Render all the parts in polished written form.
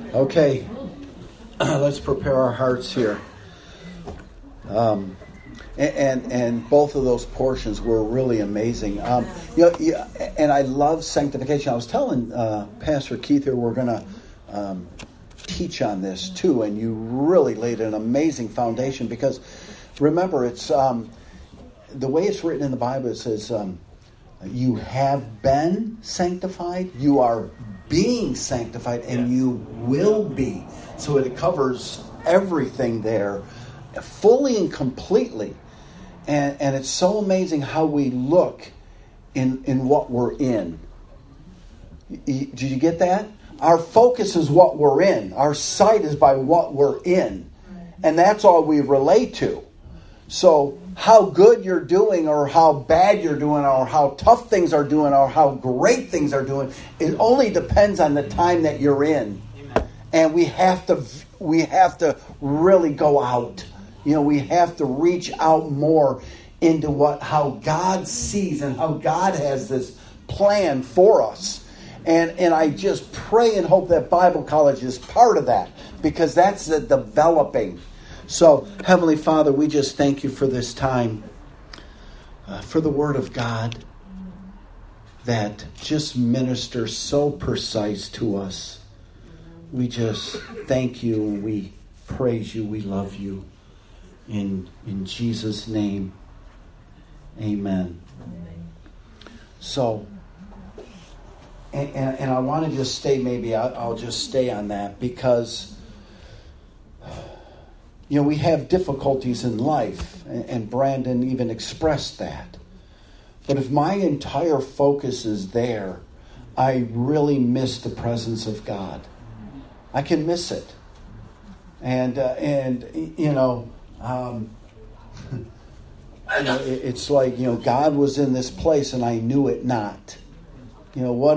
Okay, let's prepare our hearts here. And both of those portions were really amazing. And I love sanctification. I was telling Pastor Keith here we're going to teach on this too, and you really laid an amazing foundation because remember, it's the way it's written in the Bible. It says you have been sanctified, you are being sanctified, and you will be. So it covers everything there fully and completely. And it's so amazing how we look in what we're in. Did you get that? Our focus is what we're in. Our sight is by what we're in. And that's all we relate to. So how good you're doing or how bad you're doing or how tough things are doing or how great things are doing, it only depends on the time that you're in. And we have to really go out. We have to reach out more into how God sees and how God has this plan for us. And I just pray and hope that Bible College is part of that because that's the developing. So, Heavenly Father, we just thank you for this time, for the Word of God that just ministers so precise to us. We just thank you, we praise you, we love you. In Jesus' name, amen. So, and I want to just stay, maybe I'll just stay on that because, we have difficulties in life, and Brandon even expressed that. But if my entire focus is there, I really miss the presence of God. I can miss it. It's like, God was in this place and I knew it not. What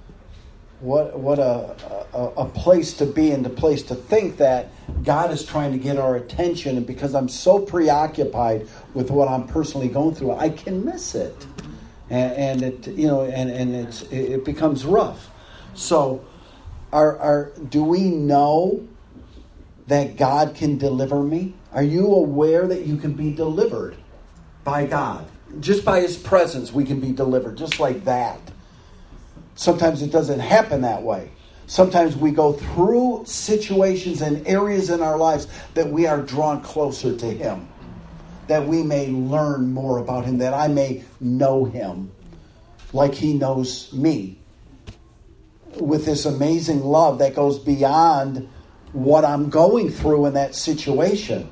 a place to be and a place to think that God is trying to get our attention, and because I'm so preoccupied with what I'm personally going through, I can miss it, and it becomes rough. So, do we know that God can deliver me? Are you aware that you can be delivered by God? Just by His presence, we can be delivered, just like that. Sometimes it doesn't happen that way. Sometimes we go through situations and areas in our lives that we are drawn closer to Him, that we may learn more about Him, that I may know Him like He knows me, with this amazing love that goes beyond what I'm going through in that situation.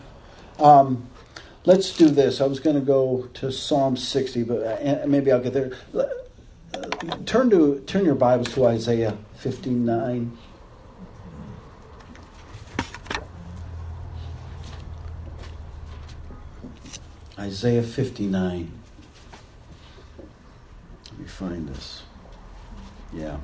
Let's do this. I was going to go to Psalm 60, but maybe I'll get there. Turn your Bibles to Isaiah 59. Isaiah 59. Let me find this. Yeah.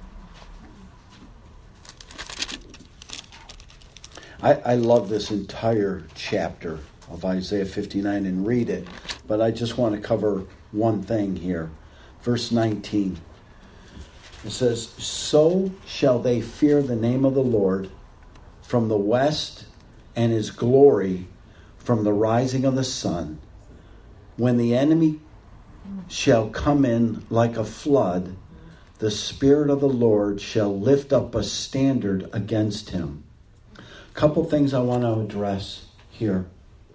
I love this entire chapter of Isaiah 59 and read it, but I just want to cover one thing here. Verse 19. It says, "So shall they fear the name of the Lord from the west, and His glory from the rising of the sun. When the enemy shall come in like a flood, the Spirit of the Lord shall lift up a standard against him." Couple things I want to address here.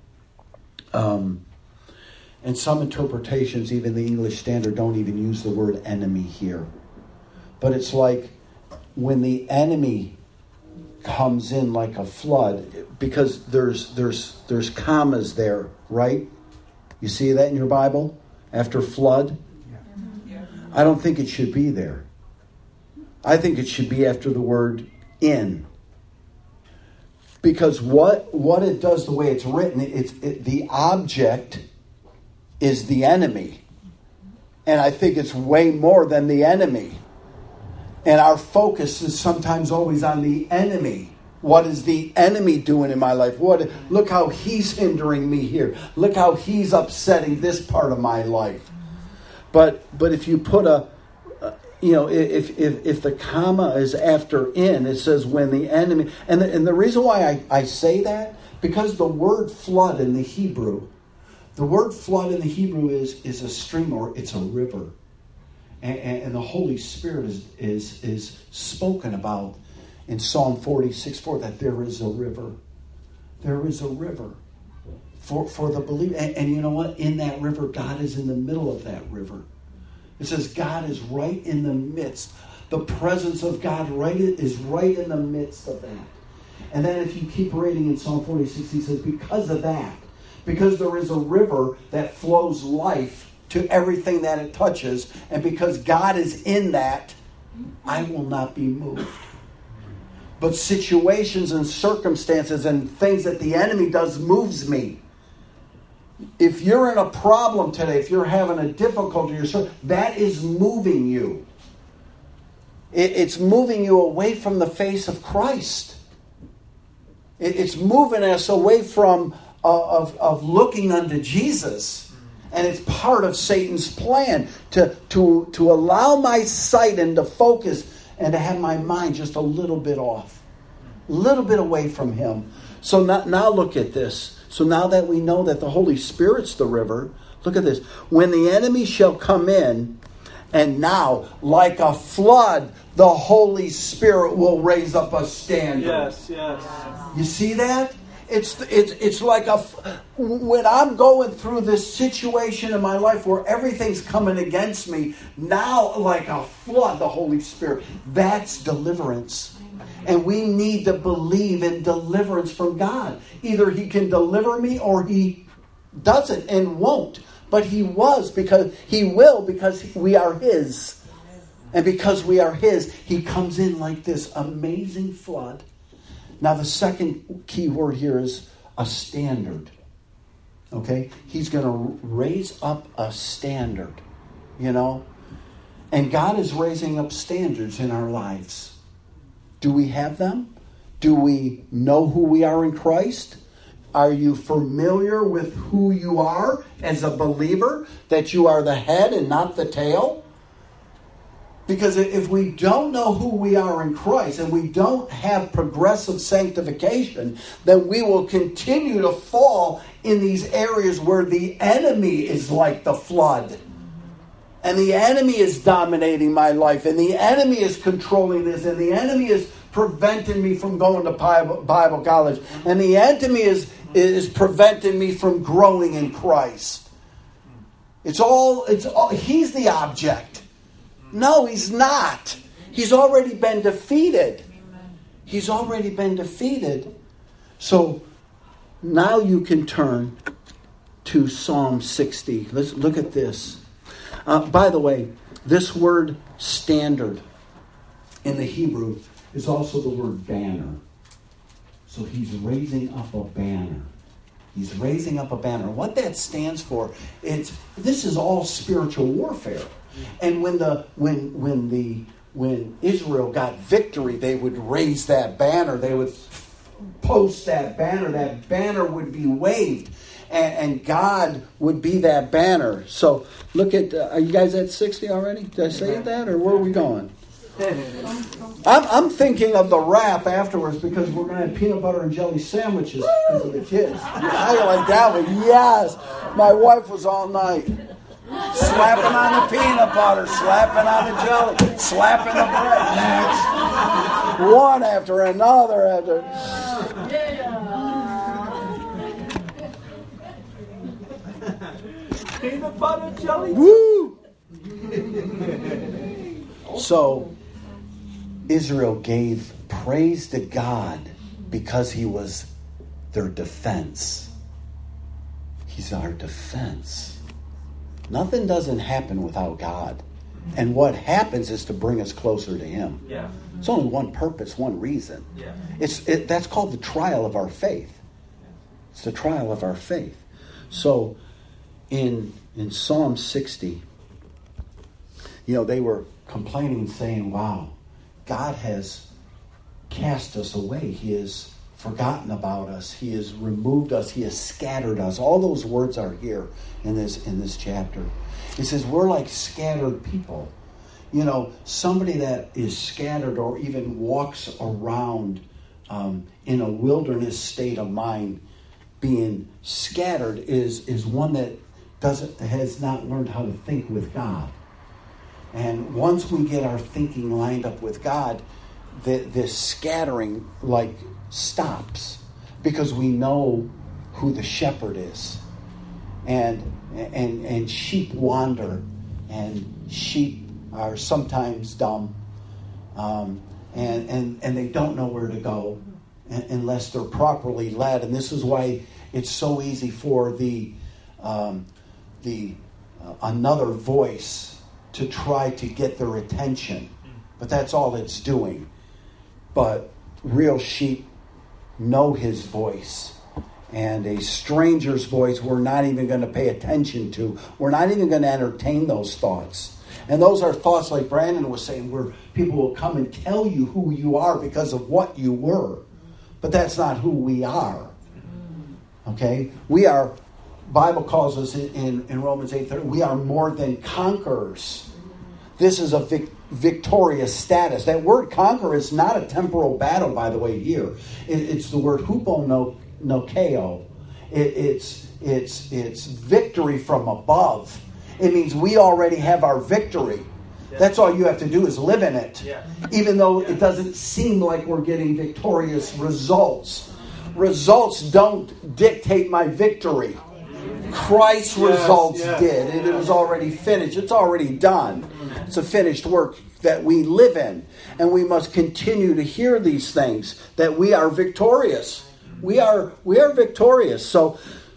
And some interpretations, even the English Standard, don't even use the word enemy here. But it's like when the enemy comes in like a flood, because there's commas there, right? You see that in your Bible? After flood? Yeah. I don't think it should be there. I think it should be after the word in. Because what it does, the way it's written, the object is the enemy. And I think it's way more than the enemy. And our focus is sometimes always on the enemy. What is the enemy doing in my life? Look how he's hindering me here. Look how he's upsetting this part of my life. But if you put if the comma is after in, it says when the enemy, and the reason why I say that, because the word flood in the Hebrew is a stream, or it's a river. And the Holy Spirit is spoken about in Psalm 46:4, that there is a river. There is a river for the believer. And you know what? In that river, God is in the middle of that river. It says God is right in the midst. The presence of God is right in the midst of that. And then if you keep reading in Psalm 46, he says, because of that, because there is a river that flows life to everything that it touches, and because God is in that, I will not be moved. But situations and circumstances and things that the enemy does moves me. If you're in a problem today, if you're having a difficulty, that is moving you. It's moving you away from the face of Christ. It's moving us away from of looking unto Jesus. And it's part of Satan's plan to allow my sight and to focus and to have my mind just a little bit off. A little bit away from him. So now look at this. So now that we know that the Holy Spirit's the river, look at this. When the enemy shall come in, and now, like a flood, the Holy Spirit will raise up a standard. Yes. You see that? It's like when I'm going through this situation in my life where everything's coming against me, now like a flood, the Holy Spirit. That's deliverance. And we need to believe in deliverance from God. Either he can deliver me or he doesn't and won't. But he will because we are his. And because we are his, he comes in like this amazing flood. Now the second key word here is a standard. Okay? He's going to raise up a standard. And God is raising up standards in our lives. Do we have them? Do we know who we are in Christ? Are you familiar with who you are as a believer? That you are the head and not the tail? Because if we don't know who we are in Christ and we don't have progressive sanctification, then we will continue to fall in these areas where the enemy is like the flood. And the enemy is dominating my life. And the enemy is controlling this. And the enemy is preventing me from going to Bible college. And the enemy is preventing me from growing in Christ. It's all. He's the object. No, he's not. He's already been defeated. He's already been defeated. So now you can turn to Psalm 60. Let's look at this. By the way, this word standard in the Hebrew is also the word banner. So he's raising up a banner. He's raising up a banner. What that stands for, this is all spiritual warfare. And when Israel got victory, they would raise that banner. They would post that banner. That banner would be waved. And God would be that banner. So look at, are you guys at 60 already? Did I say that, or where are we going? I'm thinking of the wrap afterwards because we're going to have peanut butter and jelly sandwiches because of the kids. How you like that one? Yes. My wife was all night slapping on the peanut butter, slapping on the jelly, slapping the bread. Next. One after another. Peanut butter jelly. Woo! So Israel gave praise to God because he was their defense. He's our defense. Nothing doesn't happen without God. And what happens is to bring us closer to him. Yeah. It's only one purpose, one reason. Yeah. That's called the trial of our faith. It's the trial of our faith. So in Psalm 60, they were complaining and saying, wow, God has cast us away. He has forgotten about us. He has removed us. He has scattered us. All those words are here in this chapter. It says we're like scattered people. somebody that is scattered or even walks around in a wilderness state of mind, being scattered is one that has not learned how to think with God. And once we get our thinking lined up with God, this scattering stops, because we know who the shepherd is. And sheep wander, and sheep are sometimes dumb, and they don't know where to go unless they're properly led. And this is why it's so easy for the another voice to try to get their attention, but that's all it's doing. But real sheep know his voice, and a stranger's voice we're not even going to pay attention to. We're not even going to entertain those thoughts. And those are thoughts, like Brandon was saying, where people will come and tell you who you are because of what you were. But that's not who we are. Okay? We are, Bible calls us in Romans 8:30, we are more than conquerors. This is a victorious status. That word conquer is not a temporal battle, by the way, here. It's the word huponokeo. It's victory from above. It means we already have our victory. That's all you have to do is live in it. Even though it doesn't seem like we're getting victorious results. Results don't dictate my victory. Christ's results did. And it was already finished. It's already done. It's a finished work that we live in. And we must continue to hear these things, that we are victorious. We are victorious. So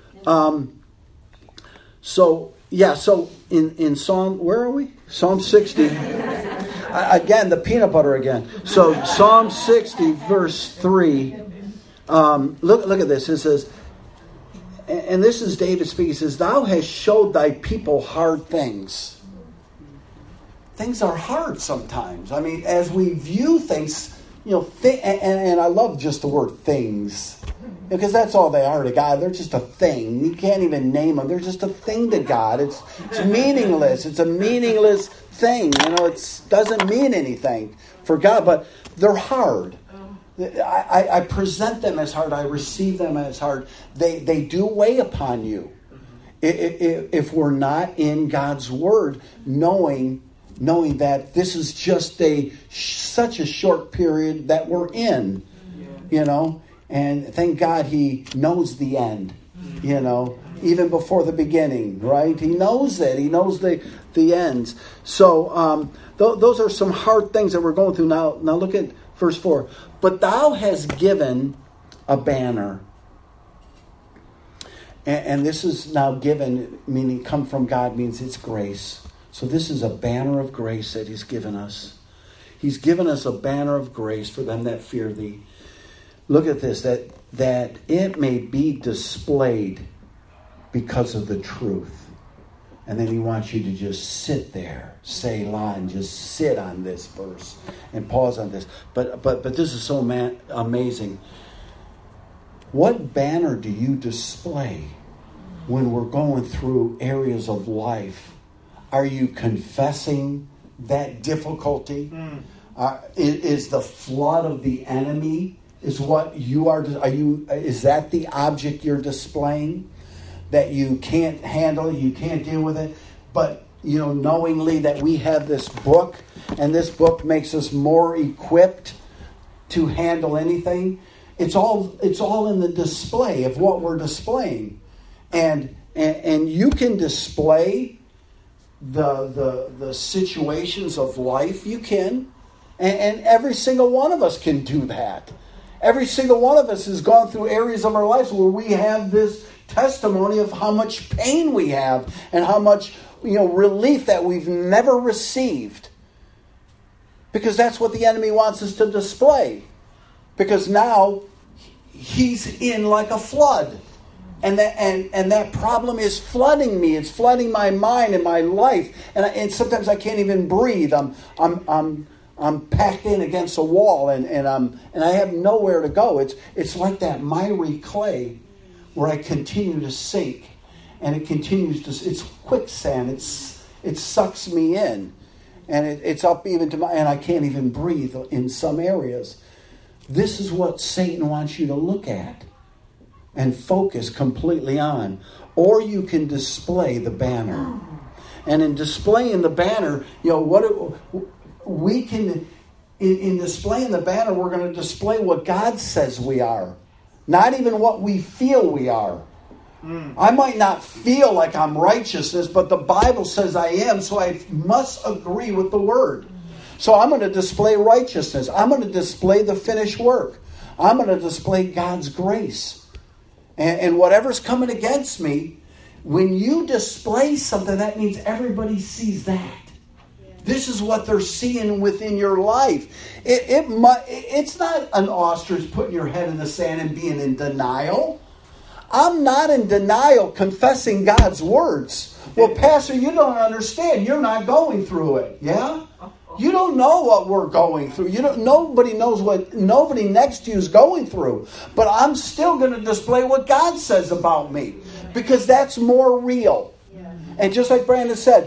in Psalm, where are we? Psalm 60. Again, the peanut butter again. So Psalm 60, verse 3. Look at this. It says, and this is David speaking. He says, "Thou hast showed thy people hard things." Things are hard sometimes. I mean, as we view things, and I love just the word things, because that's all they are to God. They're just a thing. You can't even name them. They're just a thing to God. It's meaningless. It's a meaningless thing. It doesn't mean anything for God, but they're hard. I present them as hard. I receive them as hard. They do weigh upon you. If we're not in God's Word, knowing that this is just such a short period that we're in, and thank God He knows the end, even before the beginning, right? He knows it. He knows the ends. So those are some hard things that we're going through now. Now look at verse 4. "But thou hast given a banner." And this is now given, meaning come from God, means it's grace. So this is a banner of grace that He's given us. He's given us a banner of grace for them that fear Thee. Look at this, that it may be displayed because of the truth. And then He wants you to just sit there, Selah, and just sit on this verse and pause on this. But this is so amazing. What banner do you display when we're going through areas of life? Are you confessing that difficulty? Is the flood of the enemy is what you are? Is that the object you're displaying? That you can't handle, you can't deal with it, but knowingly that we have this book, and this book makes us more equipped to handle anything. It's all in the display of what we're displaying, and you can display the situations of life. You can, and every single one of us can do that. Every single one of us has gone through areas of our lives where we have this testimony of how much pain we have and how much relief that we've never received, because that's what the enemy wants us to display, because now he's in like a flood, and that problem is flooding me. It's flooding my mind and my life, and sometimes I can't even breathe. I'm packed in against a wall, and I have nowhere to go. It's like that miry clay where I continue to sink, and it continues to. It's quicksand. It sucks me in, and it's up even to and I can't even breathe in some areas. This is what Satan wants you to look at and focus completely on. Or you can display the banner. And in displaying the banner, we can, in displaying the banner, we're going to display what God says we are. Not even what we feel we are. I might not feel like I'm righteousness, but the Bible says I am, so I must agree with the Word. So I'm going to display righteousness. I'm going to display the finished work. I'm going to display God's grace. And whatever's coming against me, when you display something, that means everybody sees that. This is what they're seeing within your life. It's not an ostrich putting your head in the sand and being in denial. I'm not in denial, confessing God's words. Well, Pastor, you don't understand. You're not going through it. Yeah? You don't know what we're going through. Nobody knows what nobody next to you is going through. But I'm still going to display what God says about me, because that's more real. And just like Brandon said,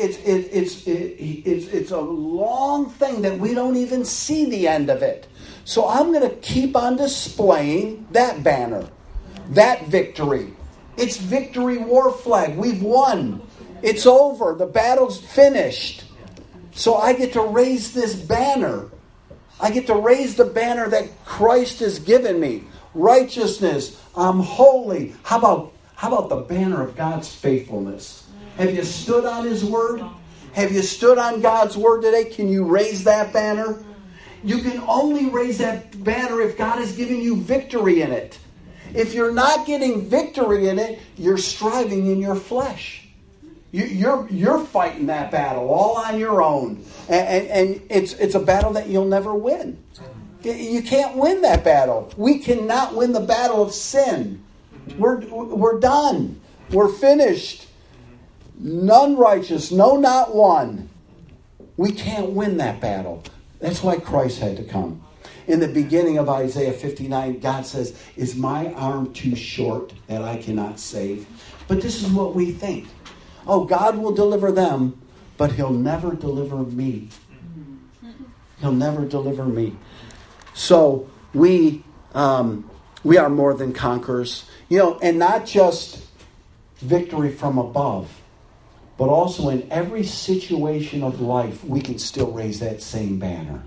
it's a long thing that we don't even see the end of it. So I'm going to keep on displaying that banner, that victory. It's victory war flag. We've won. It's over. The battle's finished. So I get to raise this banner. I get to raise the banner that Christ has given me. Righteousness. I'm holy. How about the banner of God's faithfulness? Have you stood on His Word? Have you stood on God's Word today? Can you raise that banner? You can only raise that banner if God has given you victory in it. If you're not getting victory in it, you're striving in your flesh. You're fighting that battle all on your own. And it's a battle that you'll never win. You can't win that battle. We cannot win the battle of sin. We're done. We're finished. None righteous. No, not one. We can't win that battle. That's why Christ had to come. In the beginning of Isaiah 59, God says, "Is my arm too short that I cannot save?" But this is what we think. Oh, God will deliver them, but He'll never deliver me. He'll never deliver me. So we are more than conquerors. And not just victory from above, but also in every situation of life, we can still raise that same banner.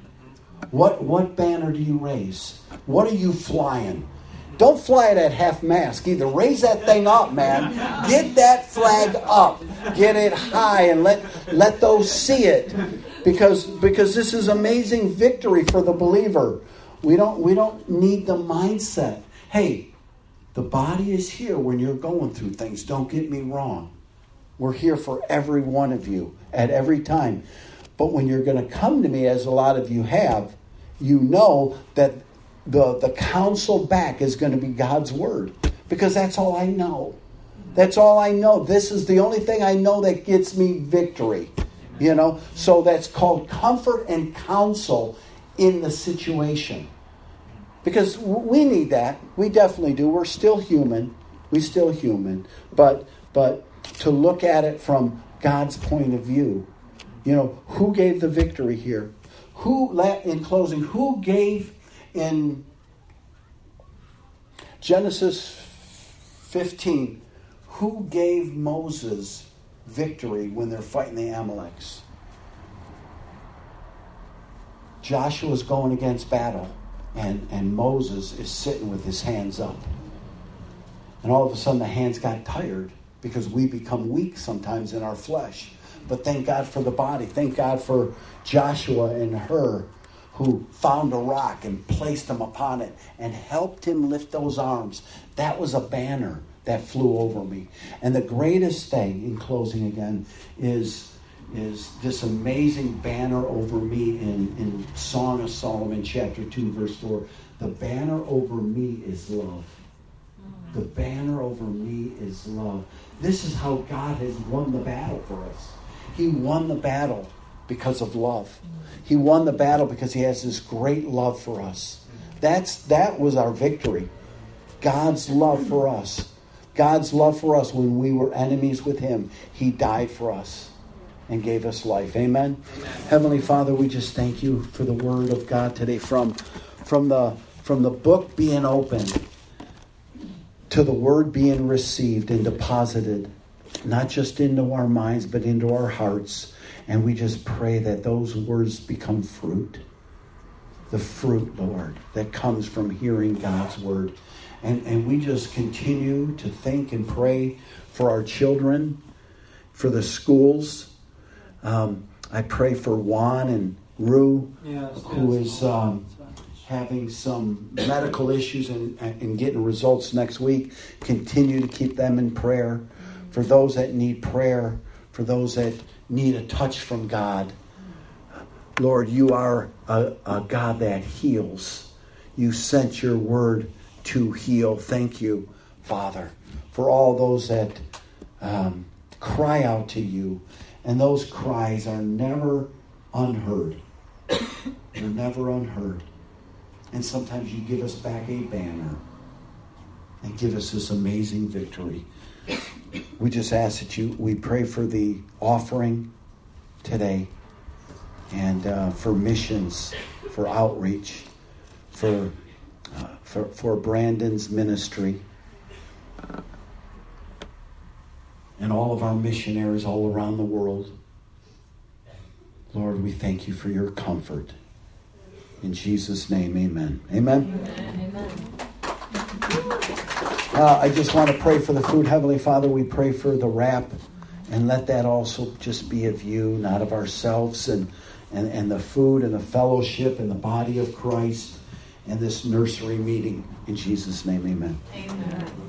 What banner do you raise? What are you flying? Don't fly it at half-mast either. Raise that thing up, man. Get that flag up. Get it high and let those see it. Because this is amazing victory for the believer. We don't need the mindset. Hey, the body is here when you're going through things. Don't get me wrong. We're here for every one of you at every time. But when you're going to come to me, as a lot of you have, you know that the counsel back is going to be God's Word. Because that's all I know. That's all I know. This is the only thing I know that gets me victory. So that's called comfort and counsel in the situation. Because we need that. We definitely do. We're still human. But to look at it from God's point of view. Who gave the victory here? In closing, who gave in Genesis 15, who gave Moses victory when they're fighting the Amaleks? Joshua's going against battle, and Moses is sitting with his hands up. And all of a sudden the hands got tired, because we become weak sometimes in our flesh. But thank God for the body. Thank God for Joshua and Hur, who found a rock and placed him upon it and helped him lift those arms. That was a banner that flew over me. And the greatest thing, in closing again, is this amazing banner over me in Song of Solomon, chapter 2, verse 4. The banner over me is love. The banner over me is love. This is how God has won the battle for us. He won the battle because of love. He won the battle because He has this great love for us. That was our victory. God's love for us. God's love for us when we were enemies with Him. He died for us. and gave us life. Amen? Heavenly Father, we just thank you for the word of God today, from the book being opened to the word being received and deposited, not just into our minds, but into our hearts. And we just pray that those words become fruit. The fruit, Lord, that comes from hearing God's word. And we just continue to think and pray for our children, for the schools. I pray for Juan and Rue, who is having some medical issues and getting results next week. Continue to keep them in prayer. For those that need prayer, for those that need a touch from God. Lord, you are a God that heals. You sent your word to heal. Thank you, Father, for all those that cry out to you. And those cries are never unheard. They're never unheard. And sometimes you give us back a banner and give us this amazing victory. We just ask that we pray for the offering today, and for missions, for outreach, for Brandon's ministry, and all of our missionaries all around the world. Lord, we thank you for your comfort. In Jesus' name, amen. Amen. Amen. I just want to pray for the food. Heavenly Father, we pray for the wrap, and let that also just be of you, not of ourselves, and the food and the fellowship and the body of Christ and this nursery meeting. In Jesus' name, amen. Amen.